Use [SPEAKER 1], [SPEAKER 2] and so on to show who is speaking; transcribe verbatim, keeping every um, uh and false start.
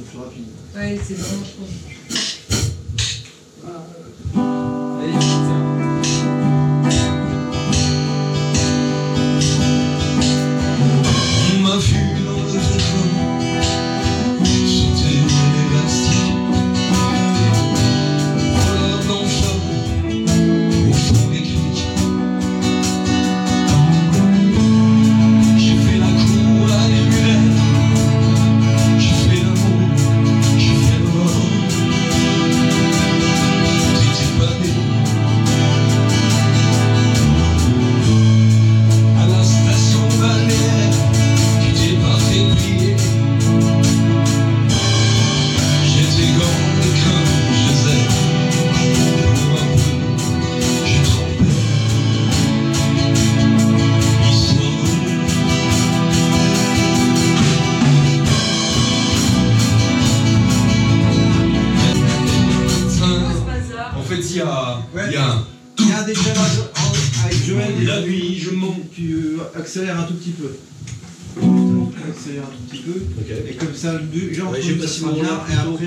[SPEAKER 1] plus rapide.
[SPEAKER 2] Ouais, c'est vraiment, je trouve.
[SPEAKER 3] Allez, tiens.
[SPEAKER 4] On m'a vu dans le vélo, sauter l'élastique, voleur d'enfant, au fond des clics. J'ai fait la cour à des mulets, j'ai fait l'amour, j'ai fait le mort. T'étais pas né. À la station balnéaire, tu t'es pas fait plier. J'étais grande comme je sais. Pour un peu, j'ai trempé. Ils sont
[SPEAKER 3] En fait, il y a,
[SPEAKER 1] Ouais.
[SPEAKER 3] il y a un...
[SPEAKER 1] Il y a un décalage en- avec Joël.
[SPEAKER 3] La nuit, je monte.
[SPEAKER 1] Tu euh, accélères un tout petit peu. Accélère un tout petit peu.
[SPEAKER 3] Ok.
[SPEAKER 1] Et comme ça, le deux, genre,
[SPEAKER 3] Ouais, j'ai
[SPEAKER 1] ça
[SPEAKER 3] passé
[SPEAKER 1] sera
[SPEAKER 3] mon
[SPEAKER 1] bien,
[SPEAKER 3] rôle
[SPEAKER 1] et
[SPEAKER 3] plutôt.
[SPEAKER 1] après,